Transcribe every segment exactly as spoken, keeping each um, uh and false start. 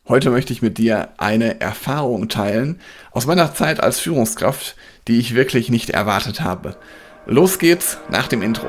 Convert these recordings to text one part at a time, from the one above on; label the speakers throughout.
Speaker 1: Heute möchte ich mit dir eine Erfahrung teilen aus meiner Zeit als Führungskraft, die ich wirklich nicht erwartet habe. Los geht's nach dem Intro.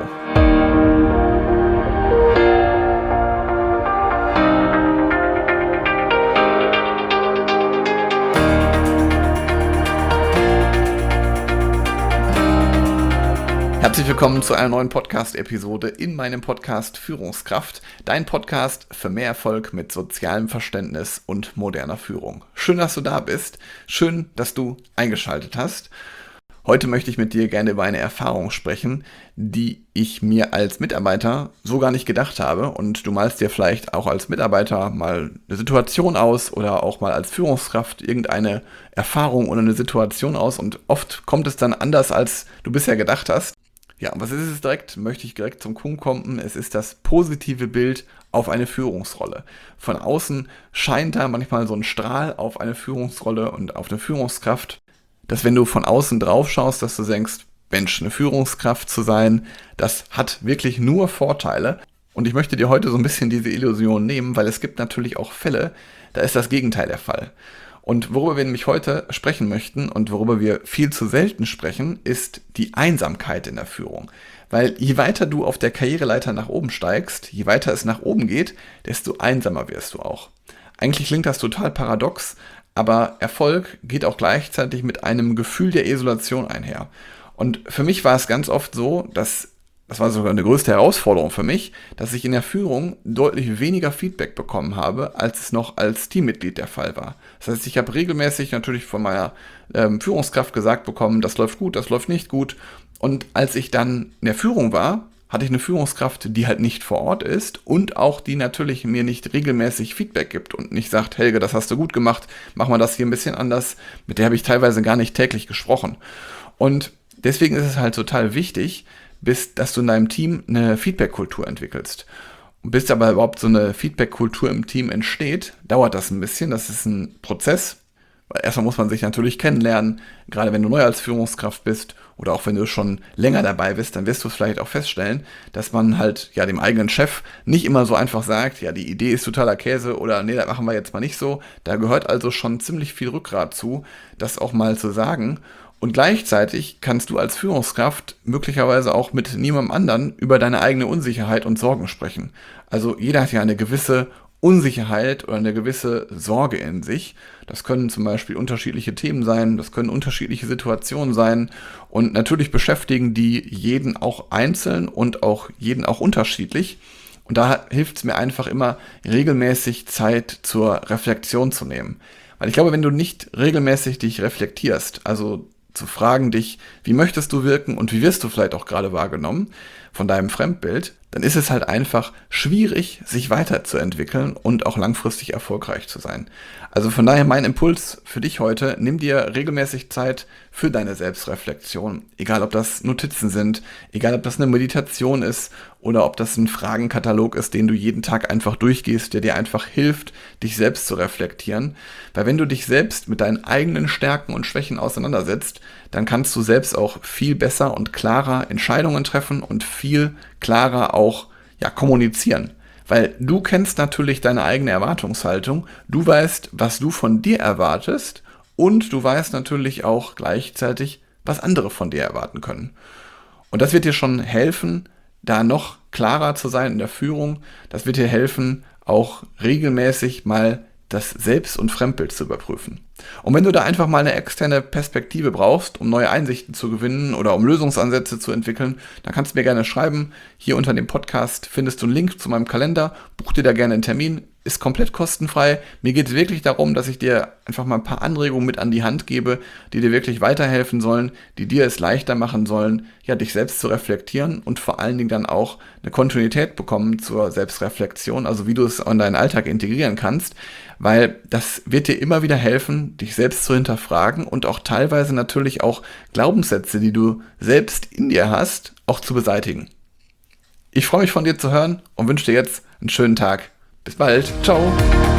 Speaker 1: Herzlich willkommen zu einer neuen Podcast-Episode in meinem Podcast Führungskraft, dein Podcast für mehr Erfolg mit sozialem Verständnis und moderner Führung. Schön, dass du da bist, schön, dass du eingeschaltet hast. Heute möchte ich mit dir gerne über eine Erfahrung sprechen, die ich mir als Mitarbeiter so gar nicht gedacht habe. Und du malst dir vielleicht auch als Mitarbeiter mal eine Situation aus oder auch mal als Führungskraft irgendeine Erfahrung oder eine Situation aus. Und oft kommt es dann anders, als du bisher gedacht hast. Ja, was ist es direkt? Möchte ich direkt zum Punkt kommen. Es ist das positive Bild auf eine Führungsrolle. Von außen scheint da manchmal so ein Strahl auf eine Führungsrolle und auf eine Führungskraft, dass wenn du von außen drauf schaust, dass du denkst, Mensch, eine Führungskraft zu sein, das hat wirklich nur Vorteile. Und ich möchte dir heute so ein bisschen diese Illusion nehmen, weil es gibt natürlich auch Fälle, da ist das Gegenteil der Fall. Und worüber wir nämlich heute sprechen möchten und worüber wir viel zu selten sprechen, ist die Einsamkeit in der Führung. Weil je weiter du auf der Karriereleiter nach oben steigst, je weiter es nach oben geht, desto einsamer wirst du auch. Eigentlich klingt das total paradox, aber Erfolg geht auch gleichzeitig mit einem Gefühl der Isolation einher. Und für mich war es ganz oft so, dass das war sogar eine größte Herausforderung für mich, dass ich in der Führung deutlich weniger Feedback bekommen habe, als es noch als Teammitglied der Fall war. Das heißt, ich habe regelmäßig natürlich von meiner ähm, Führungskraft gesagt bekommen, das läuft gut, das läuft nicht gut. Und als ich dann in der Führung war, hatte ich eine Führungskraft, die halt nicht vor Ort ist und auch die natürlich mir nicht regelmäßig Feedback gibt und nicht sagt, Helge, das hast du gut gemacht, mach mal das hier ein bisschen anders. Mit der habe ich teilweise gar nicht täglich gesprochen. Und deswegen ist es halt total wichtig, bist, dass du in deinem Team eine Feedback-Kultur entwickelst. Und bis aber überhaupt so eine Feedback-Kultur im Team entsteht, dauert das ein bisschen. Das ist ein Prozess. Weil erstmal muss man sich natürlich kennenlernen, gerade wenn du neu als Führungskraft bist oder auch wenn du schon länger dabei bist, dann wirst du es vielleicht auch feststellen, dass man halt ja dem eigenen Chef nicht immer so einfach sagt, ja, die Idee ist totaler Käse oder nee, das machen wir jetzt mal nicht so. Da gehört also schon ziemlich viel Rückgrat zu, das auch mal zu sagen. Und gleichzeitig kannst du als Führungskraft möglicherweise auch mit niemandem anderen über deine eigene Unsicherheit und Sorgen sprechen. Also jeder hat ja eine gewisse Unsicherheit oder eine gewisse Sorge in sich. Das können zum Beispiel unterschiedliche Themen sein, das können unterschiedliche Situationen sein und natürlich beschäftigen die jeden auch einzeln und auch jeden auch unterschiedlich. Und da hilft es mir einfach immer, regelmäßig Zeit zur Reflexion zu nehmen. Weil ich glaube, wenn du nicht regelmäßig dich reflektierst, also zu fragen dich, wie möchtest du wirken und wie wirst du vielleicht auch gerade wahrgenommen von deinem Fremdbild, dann ist es halt einfach schwierig, sich weiterzuentwickeln und auch langfristig erfolgreich zu sein. Also von daher mein Impuls für dich heute, nimm dir regelmäßig Zeit für deine Selbstreflexion. Egal ob das Notizen sind, egal ob das eine Meditation ist oder ob das ein Fragenkatalog ist, den du jeden Tag einfach durchgehst, der dir einfach hilft, dich selbst zu reflektieren. Weil wenn du dich selbst mit deinen eigenen Stärken und Schwächen auseinandersetzt, dann kannst du selbst auch viel besser und klarer Entscheidungen treffen und viel klarer auch ja, kommunizieren. Weil du kennst natürlich deine eigene Erwartungshaltung, du weißt, was du von dir erwartest und du weißt natürlich auch gleichzeitig, was andere von dir erwarten können. Und das wird dir schon helfen, da noch klarer zu sein in der Führung. Das wird dir helfen, auch regelmäßig mal das Selbst- und Fremdbild zu überprüfen. Und wenn du da einfach mal eine externe Perspektive brauchst, um neue Einsichten zu gewinnen oder um Lösungsansätze zu entwickeln, dann kannst du mir gerne schreiben. Hier unter dem Podcast findest du einen Link zu meinem Kalender. Buch dir da gerne einen Termin. Ist komplett kostenfrei. Mir geht es wirklich darum, dass ich dir einfach mal ein paar Anregungen mit an die Hand gebe, die dir wirklich weiterhelfen sollen, die dir es leichter machen sollen, ja, dich selbst zu reflektieren und vor allen Dingen dann auch eine Kontinuität bekommen zur Selbstreflexion, also wie du es in deinen Alltag integrieren kannst, weil das wird dir immer wieder helfen, dich selbst zu hinterfragen und auch teilweise natürlich auch Glaubenssätze, die du selbst in dir hast, auch zu beseitigen. Ich freue mich von dir zu hören und wünsche dir jetzt einen schönen Tag. Bis bald. Ciao.